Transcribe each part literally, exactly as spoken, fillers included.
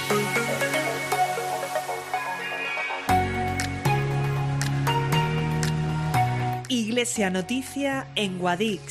Iglesia Noticia en Guadix.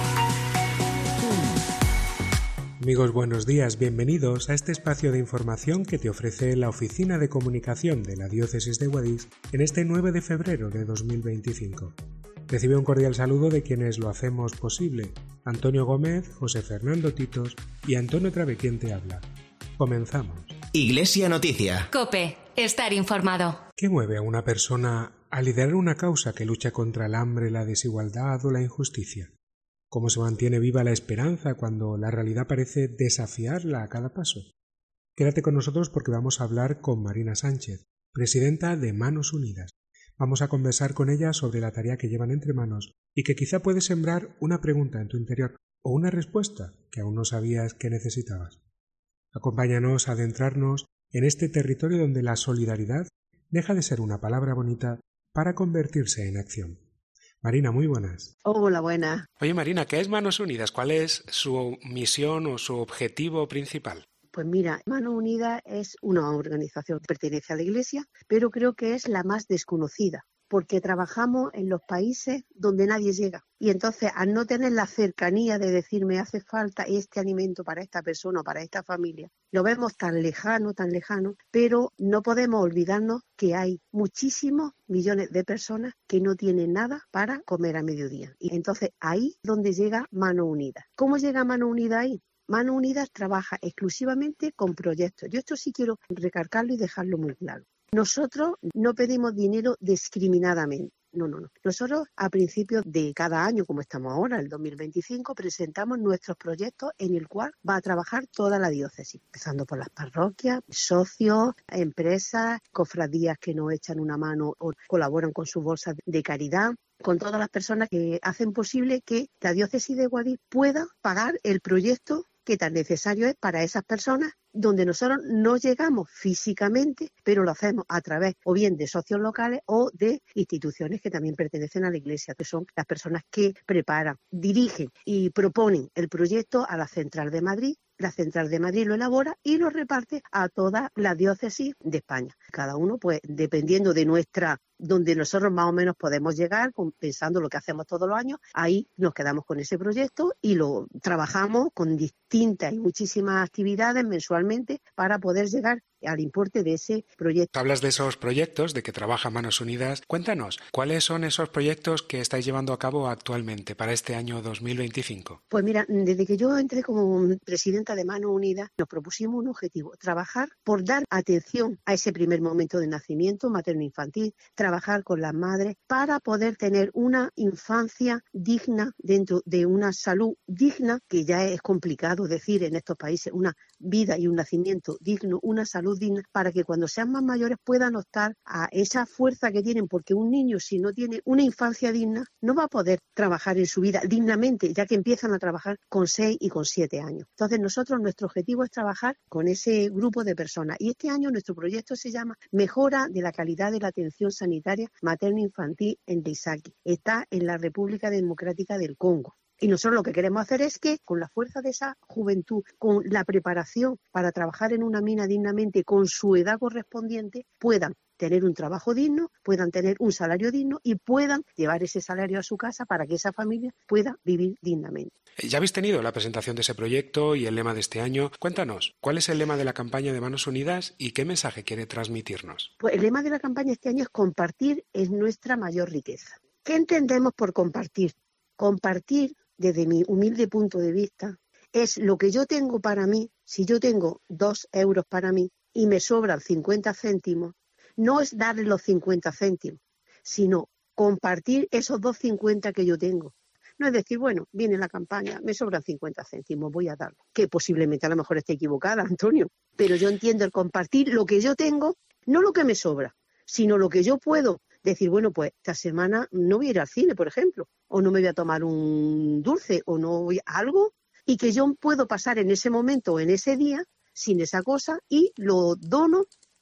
Amigos, buenos días, bienvenidos a este espacio de información que te ofrece la Oficina de Comunicación de la Diócesis de Guadix en este nueve de febrero de dos mil veinticinco. Recibe un cordial saludo de quienes lo hacemos posible: Antonio Gómez, José Fernando Titos y Antonio Trabe, quien te habla. Comenzamos. Iglesia Noticia. COPE. Estar informado. ¿Qué mueve a una persona a liderar una causa que lucha contra el hambre, la desigualdad o la injusticia? ¿Cómo se mantiene viva la esperanza cuando la realidad parece desafiarla a cada paso? Quédate con nosotros porque vamos a hablar con Marina Sánchez, presidenta de Manos Unidas. Vamos a conversar con ella sobre la tarea que llevan entre manos y que quizá puede sembrar una pregunta en tu interior o una respuesta que aún no sabías que necesitabas. Acompáñanos a adentrarnos en este territorio donde la solidaridad deja de ser una palabra bonita para convertirse en acción. Marina, muy buenas. Hola, buenas. Oye, Marina, ¿qué es Manos Unidas? ¿Cuál es su misión o su objetivo principal? Pues mira, Manos Unidas es una organización que pertenece a la Iglesia, pero creo que es la más desconocida, porque trabajamos en los países donde nadie llega. Y entonces, al no tener la cercanía de decir me hace falta este alimento para esta persona o para esta familia, lo vemos tan lejano, tan lejano, pero no podemos olvidarnos que hay muchísimos millones de personas que no tienen nada para comer a mediodía. Y entonces, ahí es donde llega Manos Unidas. ¿Cómo llega Manos Unidas ahí? Manos Unidas trabaja exclusivamente con proyectos. Yo esto sí quiero recalcarlo y dejarlo muy claro. Nosotros no pedimos dinero discriminadamente. No, no, no. Nosotros a principios de cada año, como estamos ahora, el dos mil veinticinco, presentamos nuestros proyectos en el cual va a trabajar toda la diócesis, empezando por las parroquias, socios, empresas, cofradías que nos echan una mano o colaboran con sus bolsas de caridad, con todas las personas que hacen posible que la diócesis de Guadix pueda pagar el proyecto que tan necesario es para esas personas, donde nosotros no llegamos físicamente, pero lo hacemos a través o bien de socios locales o de instituciones que también pertenecen a la Iglesia, que son las personas que preparan, dirigen y proponen el proyecto a la Central de Madrid. La Central de Madrid lo elabora y lo reparte a toda la diócesis de España. Cada uno, pues, dependiendo de nuestra, donde nosotros más o menos podemos llegar, pensando lo que hacemos todos los años, ahí nos quedamos con ese proyecto y lo trabajamos con distintas y muchísimas actividades mensualmente para poder llegar al importe de ese proyecto. Hablas de esos proyectos, de que trabaja Manos Unidas. Cuéntanos, ¿cuáles son esos proyectos que estáis llevando a cabo actualmente para este año dos mil veinticinco? Pues mira, desde que yo entré como presidenta de Manos Unidas, nos propusimos un objetivo: trabajar por dar atención a ese primer momento de nacimiento materno-infantil, trabajar con las madres para poder tener una infancia digna dentro de una salud digna, que ya es complicado decir en estos países, una vida y un nacimiento digno, una salud digna, para que cuando sean más mayores puedan optar a esa fuerza que tienen, porque un niño, si no tiene una infancia digna, no va a poder trabajar en su vida dignamente, ya que empiezan a trabajar con seis y con siete años. Entonces nosotros, nuestro objetivo es trabajar con ese grupo de personas, y este año nuestro proyecto se llama Mejora de la calidad de la atención sanitaria materno-infantil en Leisaki. Está en la República Democrática del Congo. Y nosotros lo que queremos hacer es que, con la fuerza de esa juventud, con la preparación para trabajar en una mina dignamente, con su edad correspondiente, puedan tener un trabajo digno, puedan tener un salario digno y puedan llevar ese salario a su casa para que esa familia pueda vivir dignamente. Ya habéis tenido la presentación de ese proyecto y el lema de este año. Cuéntanos, ¿cuál es el lema de la campaña de Manos Unidas y qué mensaje quiere transmitirnos? Pues el lema de la campaña este año es compartir es nuestra mayor riqueza. ¿Qué entendemos por compartir? Compartir, desde mi humilde punto de vista, es lo que yo tengo para mí. Si yo tengo dos euros para mí y me sobran cincuenta céntimos, no es darle los cincuenta céntimos, sino compartir esos dos cincuenta que yo tengo. No es decir, bueno, viene la campaña, me sobran cincuenta céntimos, voy a darlo. Que posiblemente a lo mejor esté equivocada, Antonio, pero yo entiendo el compartir lo que yo tengo, no lo que me sobra, sino lo que yo puedo. Decir, bueno, pues esta semana no voy a ir al cine, por ejemplo, o no me voy a tomar un dulce, o no voy a algo, y que yo puedo pasar en ese momento o en ese día sin esa cosa y lo dono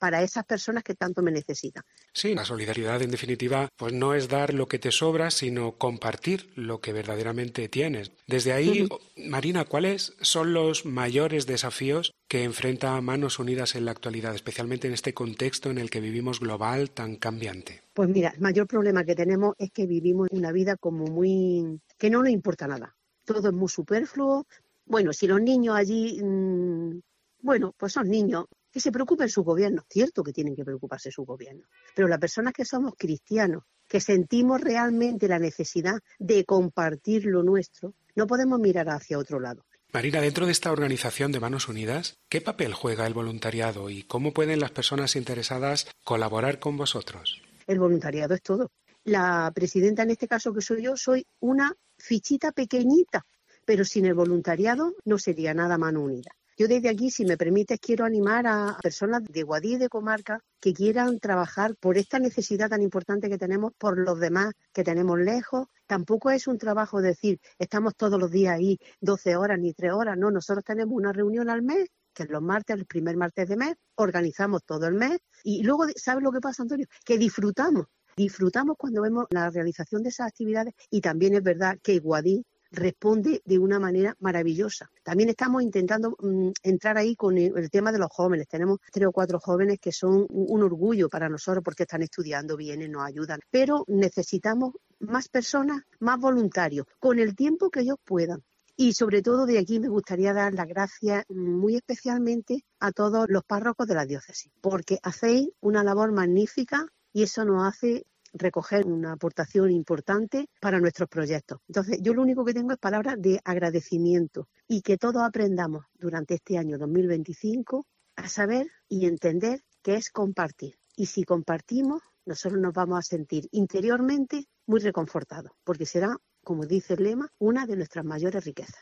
para esas personas que tanto me necesitan. Sí, la solidaridad en definitiva pues no es dar lo que te sobra, sino compartir lo que verdaderamente tienes. Desde ahí, uh-huh. Marina, ¿cuáles son los mayores desafíos que enfrenta Manos Unidas en la actualidad, especialmente en este contexto en el que vivimos global tan cambiante? Pues mira, el mayor problema que tenemos es que vivimos una vida como muy... que no nos importa nada. Todo es muy superfluo. Bueno, si los niños allí, mmm, bueno, pues son niños, que se preocupen su gobierno. Cierto que tienen que preocuparse su gobierno. Pero las personas que somos cristianos, que sentimos realmente la necesidad de compartir lo nuestro, no podemos mirar hacia otro lado. Marina, dentro de esta organización de Manos Unidas, ¿qué papel juega el voluntariado y cómo pueden las personas interesadas colaborar con vosotros? El voluntariado es todo. La presidenta, en este caso que soy yo, soy una fichita pequeñita, pero sin el voluntariado no sería nada Mano Unida. Yo desde aquí, si me permites, quiero animar a personas de Guadix y de comarca que quieran trabajar por esta necesidad tan importante que tenemos por los demás que tenemos lejos. Tampoco es un trabajo decir, estamos todos los días ahí doce horas ni tres horas, no, nosotros tenemos una reunión al mes, que es los martes, el primer martes de mes, organizamos todo el mes y luego, ¿sabes lo que pasa, Antonio? Que disfrutamos, disfrutamos cuando vemos la realización de esas actividades y también es verdad que Guadix responde de una manera maravillosa. También estamos intentando mmm, entrar ahí con el, el tema de los jóvenes. Tenemos tres o cuatro jóvenes que son un, un orgullo para nosotros porque están estudiando, vienen, nos ayudan. Pero necesitamos más personas, más voluntarios, con el tiempo que ellos puedan. Y sobre todo de aquí me gustaría dar las gracias muy especialmente a todos los párrocos de la diócesis, porque hacéis una labor magnífica y eso nos hace recoger una aportación importante para nuestros proyectos. Entonces, yo lo único que tengo es palabras de agradecimiento y que todos aprendamos durante este año dos mil veinticinco a saber y entender qué es compartir. Y si compartimos, nosotros nos vamos a sentir interiormente muy reconfortados, porque será, como dice el lema, una de nuestras mayores riquezas.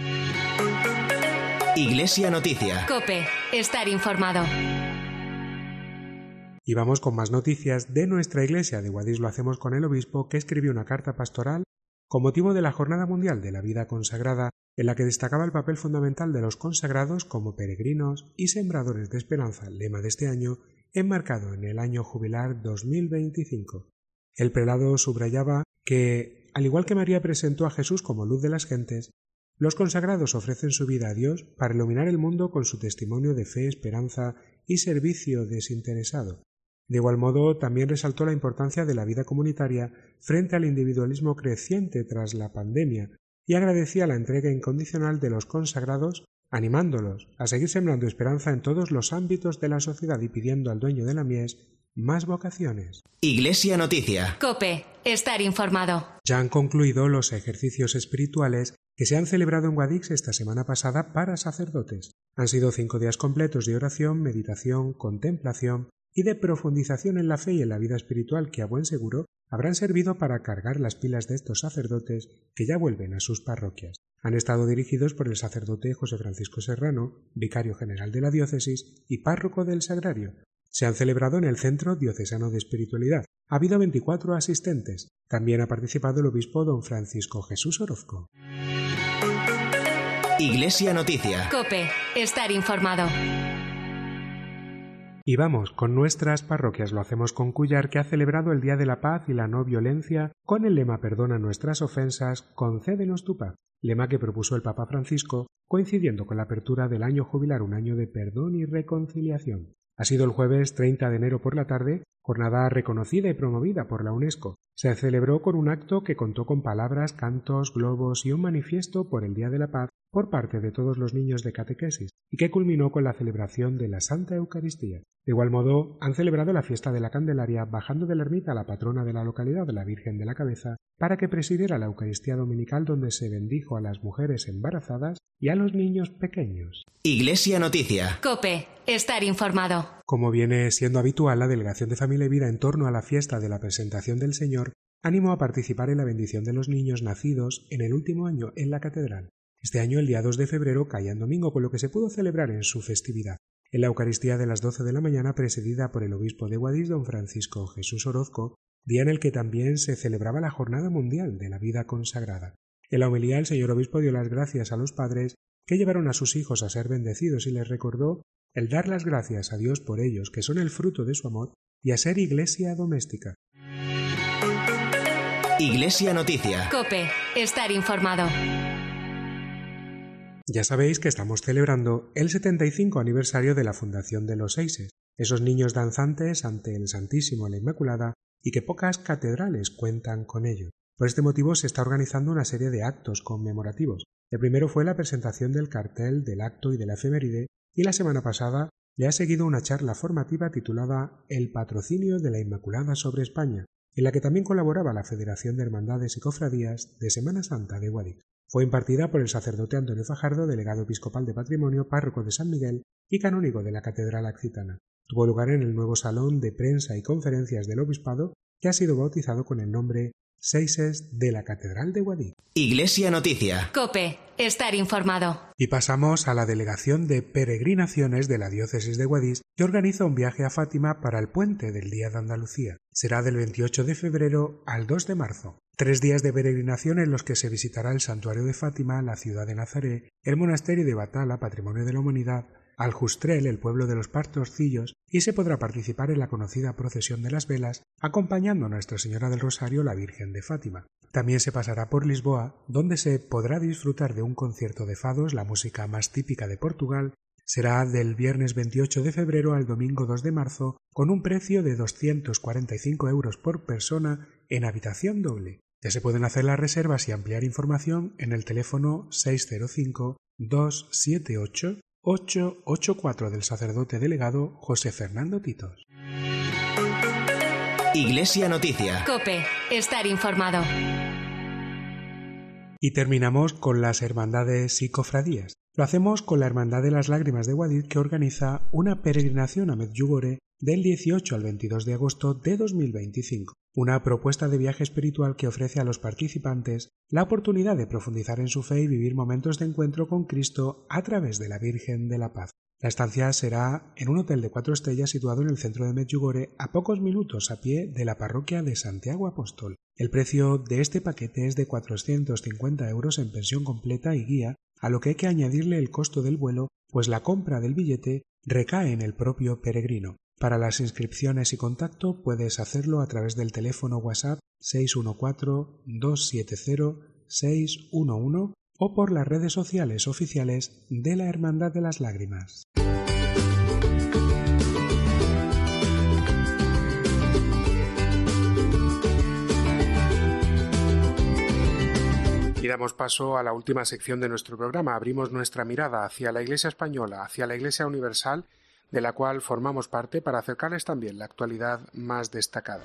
Iglesia Noticia. COPE. Estar informado. Y vamos con más noticias de nuestra iglesia. De Guadix lo hacemos con el obispo, que escribió una carta pastoral con motivo de la Jornada Mundial de la Vida Consagrada, en la que destacaba el papel fundamental de los consagrados como peregrinos y sembradores de esperanza, lema de este año, enmarcado en el año jubilar dos mil veinticinco. El prelado subrayaba que, al igual que María presentó a Jesús como luz de las gentes, los consagrados ofrecen su vida a Dios para iluminar el mundo con su testimonio de fe, esperanza y servicio desinteresado. De igual modo, también resaltó la importancia de la vida comunitaria frente al individualismo creciente tras la pandemia y agradecía la entrega incondicional de los consagrados, animándolos a seguir sembrando esperanza en todos los ámbitos de la sociedad y pidiendo al dueño de la mies más vocaciones. Iglesia Noticia. COPE. Estar informado. Ya han concluido los ejercicios espirituales que se han celebrado en Guadix esta semana pasada para sacerdotes. Han sido cinco días completos de oración, meditación, contemplación y de profundización en la fe y en la vida espiritual que a buen seguro habrán servido para cargar las pilas de estos sacerdotes que ya vuelven a sus parroquias. Han estado dirigidos por el sacerdote José Francisco Serrano, vicario general de la diócesis y párroco del Sagrario. Se han celebrado en el Centro Diocesano de Espiritualidad. Ha habido veinticuatro asistentes. También ha participado el obispo don Francisco Jesús Orozco. Iglesia Noticia. COPE. Estar informado. Y vamos con nuestras parroquias. Lo hacemos con Cúllar, que ha celebrado el Día de la Paz y la No Violencia con el lema Perdona nuestras ofensas, concédenos tu paz, lema que propuso el Papa Francisco, coincidiendo con la apertura del año jubilar, un año de perdón y reconciliación. Ha sido el jueves treinta de enero por la tarde, jornada reconocida y promovida por la UNESCO. Se celebró con un acto que contó con palabras, cantos, globos y un manifiesto por el Día de la Paz por parte de todos los niños de catequesis y que culminó con la celebración de la Santa Eucaristía. De igual modo, han celebrado la fiesta de la Candelaria bajando de la ermita a la patrona de la localidad, la Virgen de la Cabeza, para que presidiera la Eucaristía Dominical, donde se bendijo a las mujeres embarazadas y a los niños pequeños. Iglesia Noticia. COPE. Estar informado. Como viene siendo habitual, la Delegación de Familia y Vida en torno a la fiesta de la Presentación del Señor animó a participar en la bendición de los niños nacidos en el último año en la catedral. Este año, el día dos de febrero, caía en domingo, con lo que se pudo celebrar en su festividad. En la Eucaristía de las doce de la mañana, presidida por el obispo de Guadix, don Francisco Jesús Orozco, día en el que también se celebraba la Jornada Mundial de la Vida Consagrada. En la homilía, el señor obispo dio las gracias a los padres que llevaron a sus hijos a ser bendecidos y les recordó el dar las gracias a Dios por ellos, que son el fruto de su amor, y a ser iglesia doméstica. Iglesia Noticia. COPE. Estar informado. Ya sabéis que estamos celebrando el setenta y cinco aniversario de la fundación de los Seises, esos niños danzantes ante el Santísimo y la Inmaculada, y que pocas catedrales cuentan con ello. Por este motivo se está organizando una serie de actos conmemorativos. El primero fue la presentación del cartel del acto y de la efeméride, y la semana pasada le ha seguido una charla formativa titulada El patrocinio de la Inmaculada sobre España, en la que también colaboraba la Federación de Hermandades y Cofradías de Semana Santa de Guadix. Fue impartida por el sacerdote Antonio Fajardo, delegado episcopal de Patrimonio, párroco de San Miguel y canónigo de la Catedral Accitana. Tuvo lugar en el nuevo Salón de Prensa y Conferencias del Obispado, que ha sido bautizado con el nombre Seises de la Catedral de Guadix. Iglesia Noticia. COPE. Estar informado. Y pasamos a la Delegación de Peregrinaciones de la Diócesis de Guadix, que organiza un viaje a Fátima para el puente del Día de Andalucía. Será del veintiocho de febrero al dos de marzo. Tres días de peregrinación en los que se visitará el Santuario de Fátima, la ciudad de Nazaret, el Monasterio de Batala, Patrimonio de la Humanidad, Aljustrel, el pueblo de los Pastorcillos, y se podrá participar en la conocida Procesión de las Velas, acompañando a Nuestra Señora del Rosario, la Virgen de Fátima. También se pasará por Lisboa, donde se podrá disfrutar de un concierto de fados, la música más típica de Portugal. Será del viernes veintiocho de febrero al domingo dos de marzo, con un precio de doscientos cuarenta y cinco euros por persona en habitación doble. Ya se pueden hacer las reservas y ampliar información en el teléfono seis cero cinco, dos siete ocho, ocho ocho cuatro del sacerdote delegado José Fernando Titos. Iglesia Noticia. COPE. Estar informado. Y terminamos con las hermandades y cofradías. Lo hacemos con la Hermandad de las Lágrimas de Guadix, que organiza una peregrinación a Medjugorje del dieciocho al veintidós de agosto de dos mil veinticinco. Una propuesta de viaje espiritual que ofrece a los participantes la oportunidad de profundizar en su fe y vivir momentos de encuentro con Cristo a través de la Virgen de la Paz. La estancia será en un hotel de cuatro estrellas situado en el centro de Medjugorje, a pocos minutos a pie de la parroquia de Santiago Apóstol. El precio de este paquete es de cuatrocientos cincuenta euros en pensión completa y guía, a lo que hay que añadirle el costo del vuelo, pues la compra del billete recae en el propio peregrino. Para las inscripciones y contacto puedes hacerlo a través del teléfono WhatsApp seis uno cuatro, dos siete cero, seis uno uno o por las redes sociales oficiales de la Hermandad de las Lágrimas. Y damos paso a la última sección de nuestro programa. Abrimos nuestra mirada hacia la Iglesia española, hacia la Iglesia universal, de la cual formamos parte, para acercarles también la actualidad más destacada.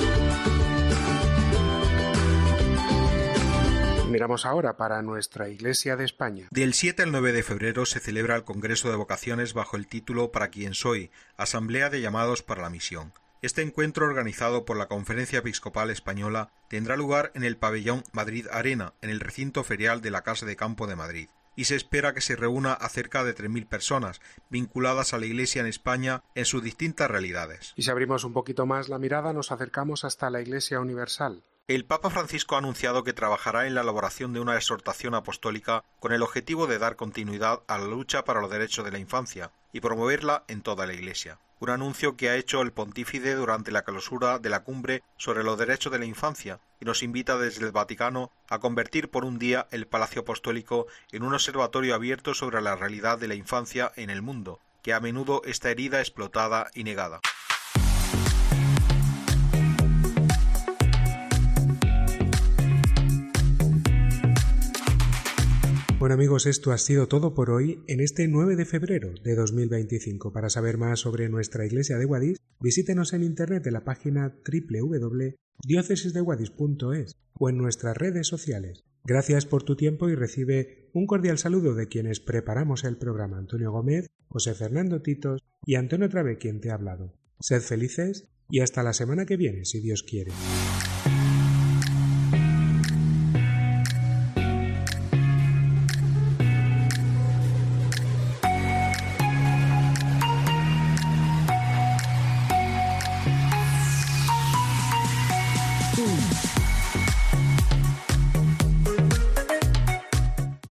Miramos ahora para nuestra Iglesia de España. Del siete al nueve de febrero se celebra el Congreso de Vocaciones bajo el título Para quien soy, Asamblea de Llamados para la Misión. Este encuentro, organizado por la Conferencia Episcopal Española, tendrá lugar en el pabellón Madrid Arena, en el recinto ferial de la Casa de Campo de Madrid, y se espera que se reúna a cerca de tres mil personas vinculadas a la Iglesia en España en sus distintas realidades. Y si abrimos un poquito más la mirada, nos acercamos hasta la Iglesia universal. El Papa Francisco ha anunciado que trabajará en la elaboración de una exhortación apostólica con el objetivo de dar continuidad a la lucha para los derechos de la infancia y promoverla en toda la Iglesia. Un anuncio que ha hecho el pontífice durante la clausura de la cumbre sobre los derechos de la infancia y nos invita desde el Vaticano a convertir por un día el Palacio Apostólico en un observatorio abierto sobre la realidad de la infancia en el mundo, que a menudo está herida, explotada y negada. Bueno amigos, esto ha sido todo por hoy en este nueve de febrero de dos mil veinticinco. Para saber más sobre nuestra Iglesia de Guadix, visítenos en internet en la página doble u doble u doble u punto diócesis de guadix punto es o en nuestras redes sociales. Gracias por tu tiempo y recibe un cordial saludo de quienes preparamos el programa: Antonio Gómez, José Fernando Titos y Antonio Trave, quien te ha hablado. Sed felices y hasta la semana que viene, si Dios quiere.